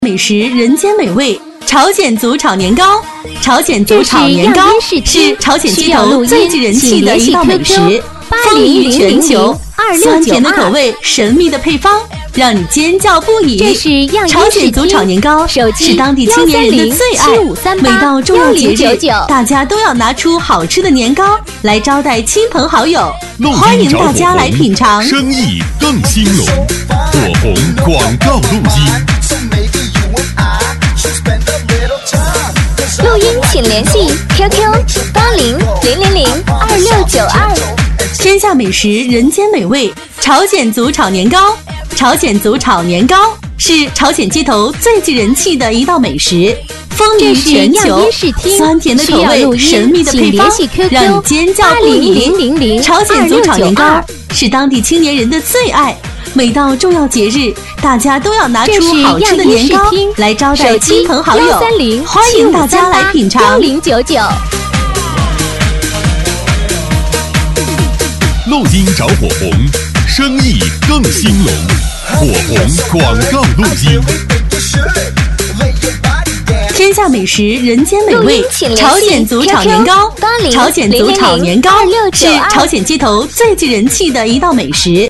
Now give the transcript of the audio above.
美食人间美味，朝鲜族炒年糕。朝鲜族炒年糕是朝鲜街头最具人气的一道美食，风靡全球。酸甜的口味，神秘的配方，让你尖叫不已。朝鲜族炒年糕是当地青年人的最爱，每到重要节日，大家都要拿出好吃的年糕来招待亲朋好友。欢迎大家来品尝， 生意更兴隆。火红广告录音。 录音请联系 QQ 8000002692。 天下美食人间美味，朝鲜族炒年糕。朝鲜族炒年糕是朝鲜街头最具人气的一道美食，风靡全球。酸甜的口味，神秘的配方，让你尖叫不已。朝鲜族炒年糕是当地青年人的最爱，每到重要节日，大家都要拿出好吃的年糕来招待亲朋好友。欢迎大家来品尝。 1099。 录音找火红，生意更兴隆。火红广告录音。 天下美食人间美味，朝鲜族炒年糕。朝鲜族炒年糕是朝鲜街头最具人气的一道美食。